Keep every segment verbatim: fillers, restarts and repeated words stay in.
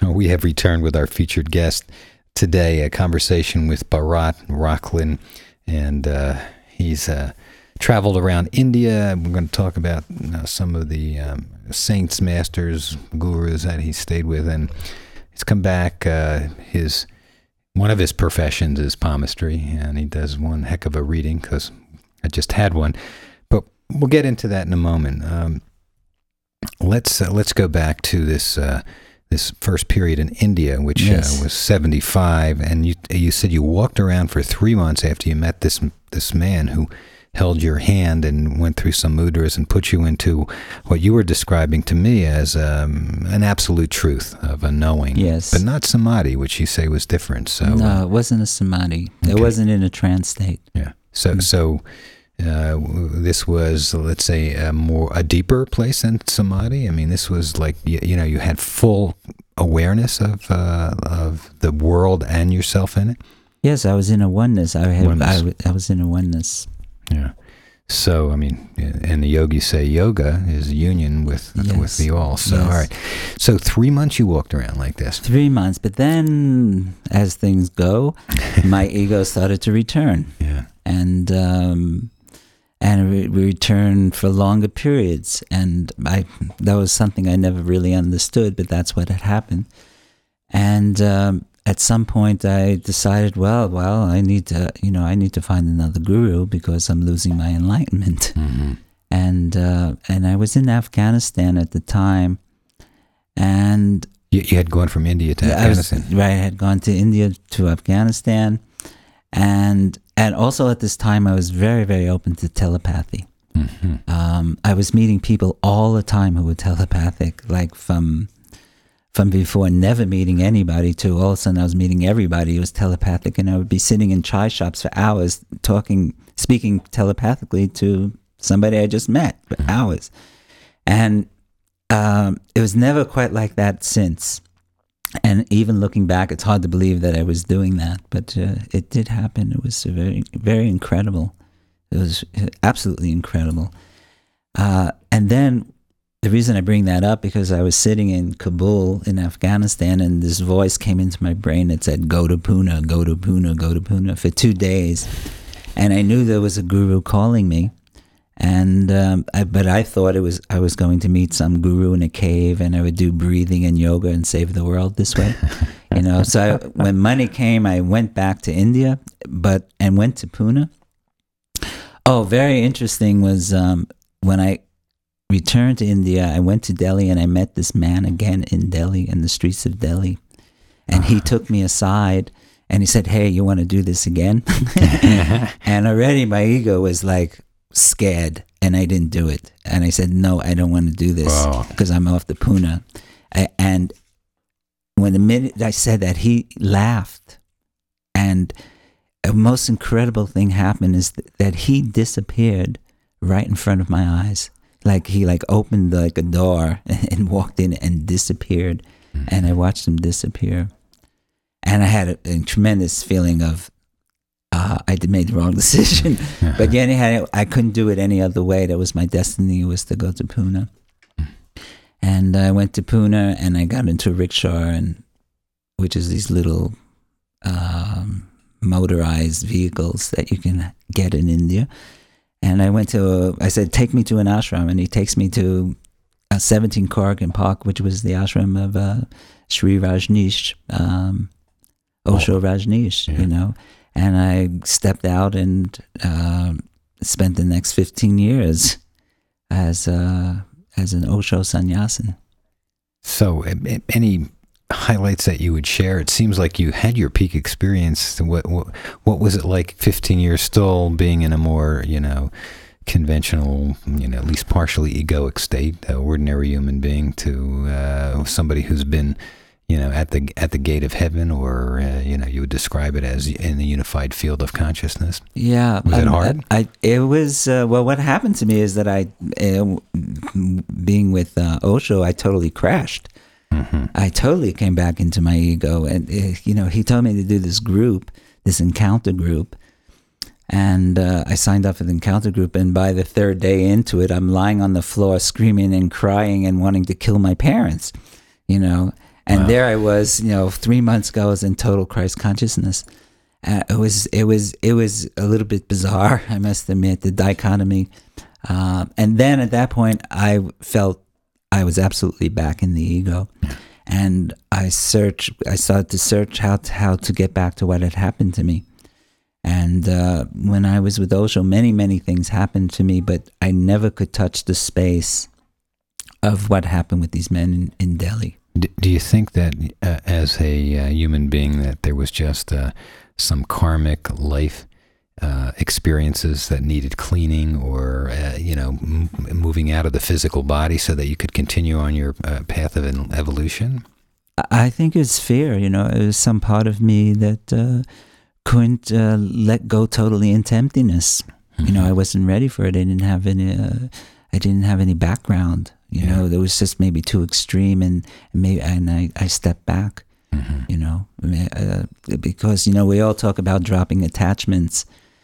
We have returned with our featured guest today, a conversation with Bharat Rocklin, and uh, he's uh, traveled around India. We're going to talk about you know, some of the um, saints, masters, gurus that he stayed with, and he's come back. Uh, his one of his professions is palmistry, and he does one heck of a reading because I just had one. But we'll get into that in a moment. Um, let's uh, let's go back to this. Uh, This first period in India, which yes. uh, was seventy-five, and you you said you walked around for three months after you met this this man who held your hand and went through some mudras and put you into what you were describing to me as um, an absolute truth of a knowing, yes, but not samadhi, which you say was different. So no, uh, it wasn't a samadhi. Okay. It wasn't in a trance state. Yeah. So Mm-hmm. so. Uh, this was, let's say, a more a deeper place than samadhi. I mean, this was like you, you know, you had full awareness of uh, of the world and yourself in it. Yes, I was in a oneness. I had, Oneness. I, I was in a oneness. Yeah. So, I mean, and the yogis say yoga is union with Yes. with the all. So, Yes. all right. So, three months you walked around like this. Three months, but then, as things go, my ego started to return. Yeah. And. Um, And we, we returned for longer periods, and I that was something I never really understood, but that's what had happened. And um, at some point, I decided, well, well, I need to, you know, I need to find another guru because I'm losing my enlightenment. Mm-hmm. And uh, and I was in Afghanistan at the time, and You, you had gone from India to I Afghanistan. was, right, I had gone to India to Afghanistan, and. And also at this time, I was very, very open to telepathy. Mm-hmm. Um, I was meeting people all the time who were telepathic, like from from before never meeting anybody to all of a sudden I was meeting everybody who was telepathic, and I would be sitting in chai shops for hours talking, speaking telepathically to somebody I just met for Mm-hmm. hours. And um, it was never quite like that since. And even looking back, it's hard to believe that I was doing that, but uh, it did happen. It was very, very incredible. It was absolutely incredible. Uh, and then the reason I bring that up, because I was sitting in Kabul in Afghanistan, and this voice came into my brain that said, go to Pune, go to Pune, go to Pune for two days. And I knew there was a guru calling me. And um, I, but I thought it was I was going to meet some guru in a cave, and I would do breathing and yoga and save the world this way, you know. So I, when money came, I went back to India, but and went to Pune. Oh, very interesting was um, when I returned to India. I went to Delhi and I met this man again in Delhi, in the streets of Delhi, and he took me aside and he said, "Hey, you want to do this again?" And already my ego was like scared, and I didn't do it. And I said, no, I don't want to do this because I'm off to Pune. I, and when the minute I said that, he laughed. And the most incredible thing happened is th- that he disappeared right in front of my eyes. Like he like opened like a door and walked in and disappeared. Mm-hmm. And I watched him disappear. And I had a, a tremendous feeling of, Uh, I did made the wrong decision, uh-huh. But yet I, I couldn't do it any other way. That was my destiny, was to go to Pune. And I went to Pune, and I got into a rickshaw, and which is these little um, motorized vehicles that you can get in India. And I went to, a, I said, take me to an ashram, and he takes me to uh, seventeen Corrigan Park, which was the ashram of uh, Sri Rajneesh, um, Osho oh. Rajneesh, yeah. You know. And I stepped out and uh, spent the next fifteen years as uh, as an Osho sannyasin. So, any highlights that you would share? It seems like you had your peak experience. What what, what was it like fifteen years still being in a more, you know, conventional, you know, at least partially egoic state, uh, ordinary human being, to uh, somebody who's been, you know, at the at the gate of heaven, or uh, you know, you would describe it as in the unified field of consciousness. Yeah, was um, it hard? I, I it was uh, well. What happened to me is that I, uh, being with uh, Osho, I totally crashed. Mm-hmm. I totally came back into my ego, and uh, you know, he told me to do this group, this encounter group, and uh, I signed up for the encounter group. And by the third day into it, I'm lying on the floor, screaming and crying and wanting to kill my parents, you know. And Wow. there I was, you know, three months ago, I was in total Christ consciousness. Uh, it was, it was, it was a little bit bizarre, I must admit, the dichotomy. Uh, and then at that point, I felt I was absolutely back in the ego. And I searched, I started to search how to, how to get back to what had happened to me. And uh, when I was with Osho, many, many things happened to me, but I never could touch the space of what happened with these men in, in Delhi. D- do you think that uh, as a uh, human being that there was just uh, some karmic life uh, experiences that needed cleaning or, uh, you know, m- moving out of the physical body so that you could continue on your uh, path of an evolution? I think it's fear, you know, it was some part of me that uh, couldn't uh, let go totally into emptiness. Mm-hmm. You know, I wasn't ready for it. I didn't have any, uh, I didn't have any background. You yeah. know, there was just maybe too extreme, and maybe and I, I stepped back. Mm-hmm. You know, uh, because you know we all talk about dropping attachments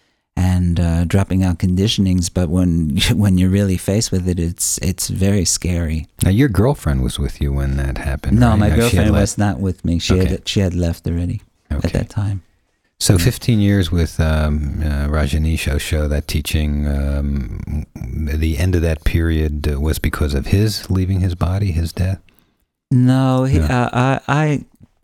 and uh, dropping out conditionings, but when when you're really faced with it, it's it's very scary. Now, your girlfriend was with you when that happened. No, right? my no, girlfriend was not with me. She okay. had she had left already okay. at that time. So fifteen years with um, uh, Rajneesh Osho, that teaching, um, the end of that period uh, was because of his leaving his body, his death? No, he, no. Uh, I, I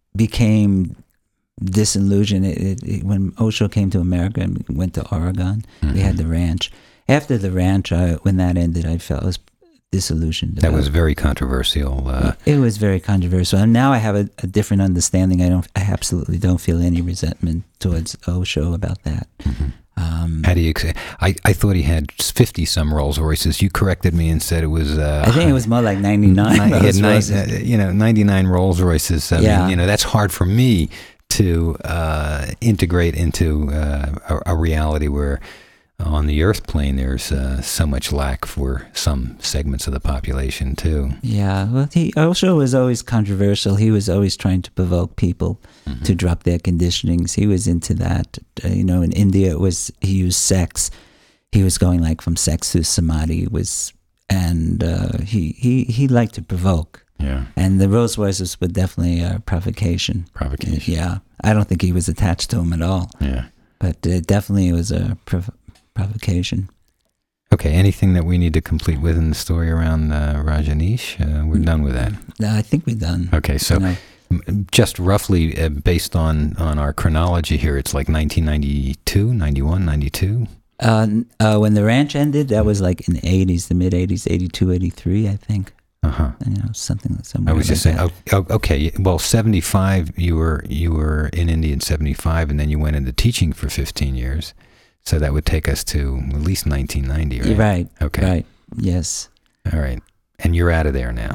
became disillusioned. It, it, it, when Osho came to America and went to Oregon, mm-hmm. we had the ranch. After the ranch, I, when that ended, I felt I was disillusioned. That was very controversial. Uh, it was very controversial, and now I have a, a different understanding. I don't, I absolutely don't feel any resentment towards Osho about that. Mm-hmm. Um, How do you? I, I thought he had fifty some Rolls Royces. You corrected me and said it was. Uh, I think it was more like ninety nine. He had nine, uh, you know, ninety nine Rolls Royces. I yeah. mean, you know, that's hard for me to uh, integrate into uh, a, a reality where. On the Earth plane, there's uh, so much lack for some segments of the population, too. Yeah, well, he Osho was always controversial. He was always trying to provoke people mm-hmm. to drop their conditionings. He was into that. Uh, you know, in India, it was he used sex. He was going like from sex to samadhi. It was, and uh, he he he liked to provoke. Yeah. And the Rolls Royces were definitely a provocation. Provocation. Yeah, I don't think he was attached to him at all. Yeah. But uh, definitely it was a prov- provocation. Okay, anything that we need to complete within the story around uh, Rajneesh? Uh, we're done with that. No, I think we're done. Okay, so you know. just roughly uh, based on, on our chronology here, it's like nineteen ninety-two, ninety-one, ninety-two? Uh, uh, when the ranch ended, that was like in the eighties, the mid-eighties, eighty-two, eighty-three, I think. Uh-huh. You know, something somewhere I was like just saying, that. oh, okay, well, seventy-five, you were you were in India in seventy-five, and then you went into teaching for fifteen years. So that would take us to at least nineteen ninety, right? Right. Okay. Right. Yes. All right. And you're out of there now.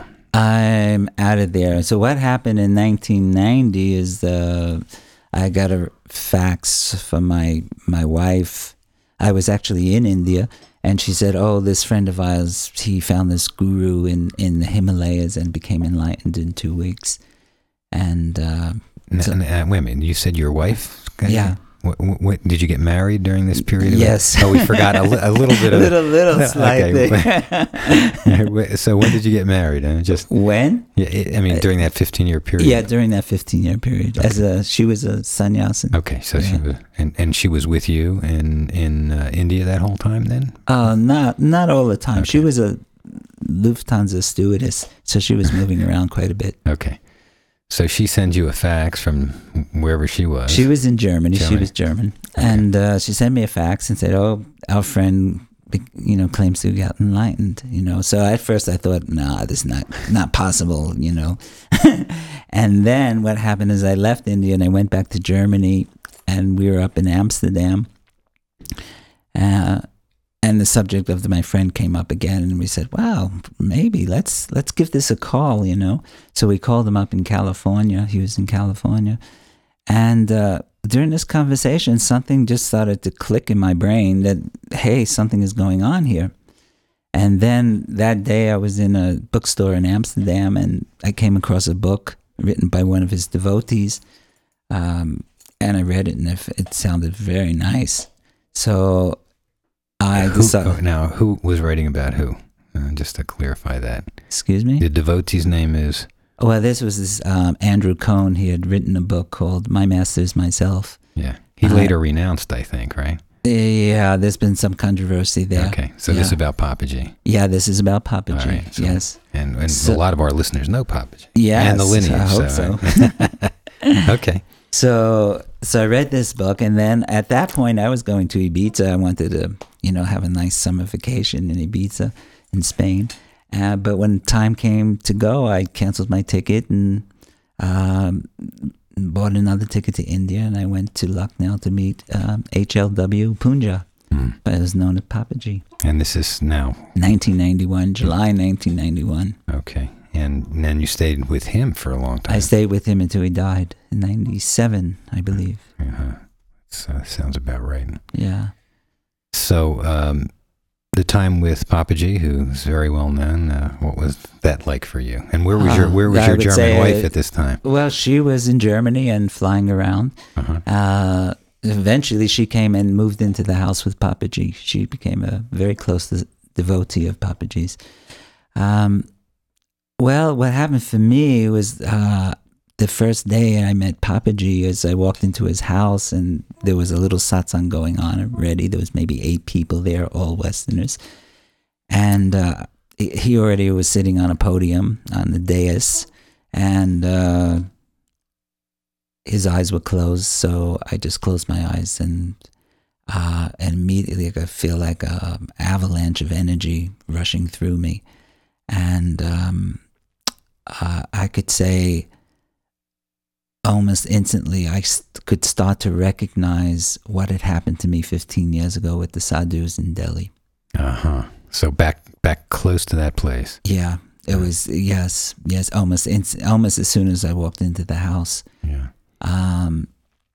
I'm out of there. So what happened in nineteen ninety is uh, I got a fax from my my wife. I was actually in India, and she said, "Oh, this friend of ours, he found this guru in, in the Himalayas and became enlightened in two weeks." And uh, N- so, n- uh, wait a minute. You said your wife? Yeah. What, what, did you get married during this period? Of yes. It? Oh, we forgot a, li- a little bit of... little, little, slightly. Okay. So when did you get married? Uh, just When? Yeah, I mean, during that fifteen-year period? Yeah, during that fifteen-year period. Okay. As a, she was a sannyasin. Okay, so yeah. she was... And, and she was with you in, in uh, India that whole time then? Uh, not, not all the time. Okay. She was a Lufthansa stewardess, so she was moving around quite a bit. Okay. So she sends you a fax from wherever she was. She was in Germany. Germany. She was German. Okay. And uh, she sent me a fax and said, "Oh, our friend, you know, claims to get enlightened." You know, so at first I thought, "Nah, this is not not possible." You know, and then what happened is I left India and I went back to Germany, and we were up in Amsterdam. Uh, And the subject of the, my friend came up again, and we said, "Wow, maybe let's let's give this a call," you know. So we called him up in California. He was in California, and uh, during this conversation, something just started to click in my brain that, hey, something is going on here. And then that day, I was in a bookstore in Amsterdam, and I came across a book written by one of his devotees, um, and I read it, and it, it sounded very nice. So I who, decided. oh, now, who was writing about who? Uh, just to clarify that. Excuse me? The devotee's name is? Well, this was this um, Andrew Cohn. He had written a book called My Master's Myself. Yeah. He Uh, later renounced, I think, right? Yeah, there's been some controversy there. Okay. So yeah. this is about Papaji. Yeah, this is about All Papaji. right, so- Yes. And, and So- a lot of our listeners know Papaji. Yes, And the lineage. I hope so. so. Okay. So, so I read this book, and then at that point, I was going to Ibiza. I wanted to, you know, have a nice summer vacation in Ibiza, in Spain. Uh, but when time came to go, I canceled my ticket and um, bought another ticket to India, and I went to Lucknow to meet um, H L W Punja, Mm. but it was known as Papaji. And this is now, nineteen ninety-one, July nineteen ninety-one. okay. And then you stayed with him for a long time. I stayed with him until he died in ninety-seven, I believe. Uh-huh. So sounds about right. Yeah. So um, the time with Papaji, who's very well known, uh, what was that like for you? And where was your Uh, where was I your would German say, wife uh, at this time? Well, she was in Germany and flying around. Uh-huh. Uh, eventually, she came and moved into the house with Papaji. She became a very close devotee of Papaji's. Um, well, what happened for me was uh, the first day I met Papaji, as I walked into his house, and there was a little satsang going on already. There was maybe eight people there, all Westerners. And uh, he already was sitting on a podium on the dais, and uh, his eyes were closed, so I just closed my eyes, and uh, and immediately I feel like an avalanche of energy rushing through me, and um, uh, I could say almost instantly I st- could start to recognize what had happened to me fifteen years ago with the sadhus in Delhi. Uh-huh. So back back close to that place. Yeah, it was, yes, yes, almost inst- almost as soon as I walked into the house. Yeah. Um,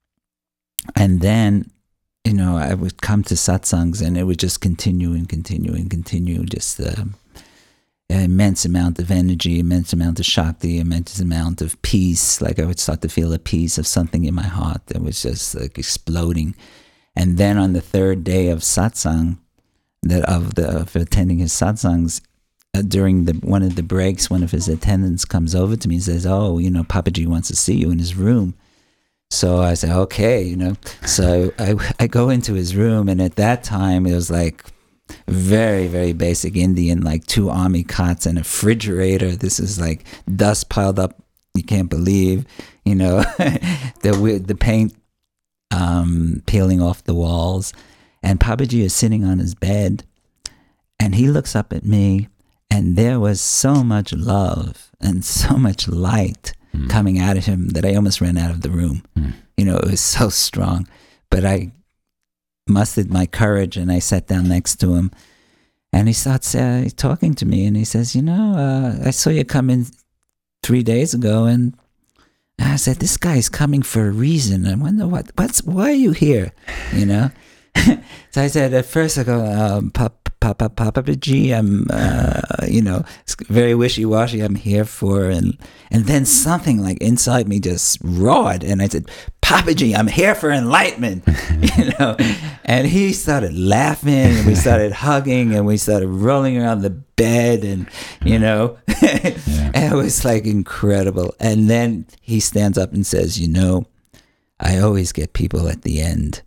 and then, you know, I would come to satsangs, and it would just continue and continue and continue, just uh, an immense amount of energy, immense amount of shakti, immense amount of peace. Like I would start to feel a peace of something in my heart that was just like exploding. And then on the third day of satsang, that of the of attending his satsangs, uh, during the one of the breaks, one of his attendants comes over to me and says, "Oh, you know, Papaji wants to see you in his room." So I said, "Okay," you know. So I I go into his room, and at that time it was like very very basic Indian, like two army cots and a refrigerator. This is like dust piled up, you can't believe, you know, the the paint um, peeling off the walls. And Papaji is sitting on his bed, and he looks up at me, and there was so much love and so much light mm. coming out of him that I almost ran out of the room. Mm. You know, it was so strong. But I mustered my courage, and I sat down next to him, and he starts uh, talking to me, and he says, "You know, uh, I saw you come in three days ago, and I said, this guy's coming for a reason. I wonder what, what's, why are you here? You know?" So I said, at first I go, um, Papa, Papa, Papaji, I'm, uh, you know, it's very wishy-washy, I'm here for, and and then something like inside me just roared, and I said, "Papaji, I'm here for enlightenment," you know, and he started laughing, and we started hugging, and we started rolling around the bed, and, you know, yeah. And it was like incredible. And then he stands up and says, "You know, I always get people at the end."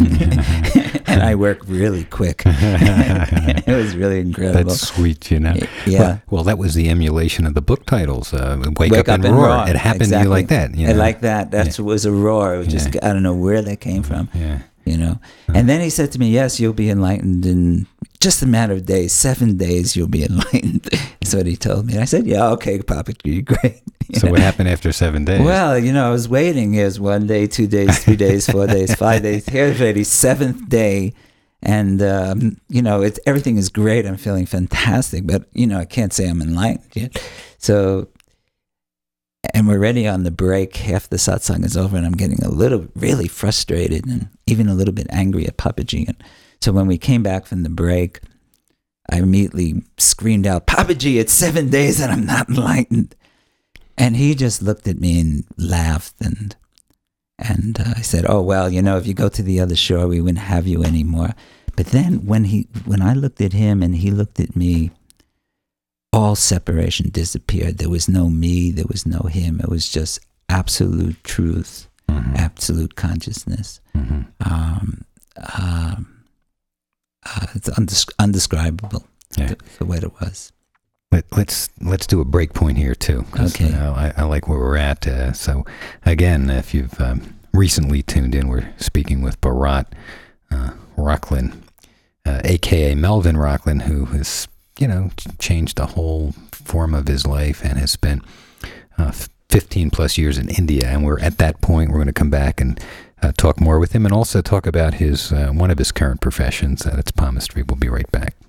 And I work really quick. It was really incredible. That's sweet, you know. Yeah. Well, well that was the emulation of the book titles. Uh, Wake, Wake Up, and, and Roar. Roar. It happened Exactly. to you like that. You know? I like that. That yeah. was a roar. It was just, yeah. I don't know where that came from. Yeah. You know. And then he said to me, "Yes, you'll be enlightened in just a matter of days. Seven days, you'll be enlightened." That's what he told me. And I said, "Yeah, okay, Papa, you're great." You so know? What happened after seven days? Well, you know, I was waiting. Here's one day, two days, three days, four days, five days. Here's already seventh day. And, um, you know, it's, everything is great. I'm feeling fantastic. But, you know, I can't say I'm enlightened yet. So, and we're already on the break. Half the satsang is over, and I'm getting a little, really frustrated and even a little bit angry at Papaji. And so when we came back from the break, I immediately screamed out, "Papaji, it's seven days and I'm not enlightened." And he just looked at me and laughed, and and uh, I said, "Oh, well, you know, if you go to the other shore, we wouldn't have you anymore." But then when he when I looked at him and he looked at me, all separation disappeared. There was no me, there was no him. It was just absolute truth, mm-hmm. absolute consciousness. Mm-hmm. Um, um, uh, it's undescri- undescribable yeah. the, the way it was. Let, let's let's do a break point here too. Okay. You know, I, I like where we're at. Uh, so again, if you've um, recently tuned in, we're speaking with Bharat uh, Rocklin, uh, A K A Melvin Rocklin, who has, you know, changed the whole form of his life and has spent uh, fifteen plus years in India. And we're at that point. We're going to come back and uh, talk more with him, and also talk about his uh, one of his current professions. Uh, that's palmistry. We'll be right back.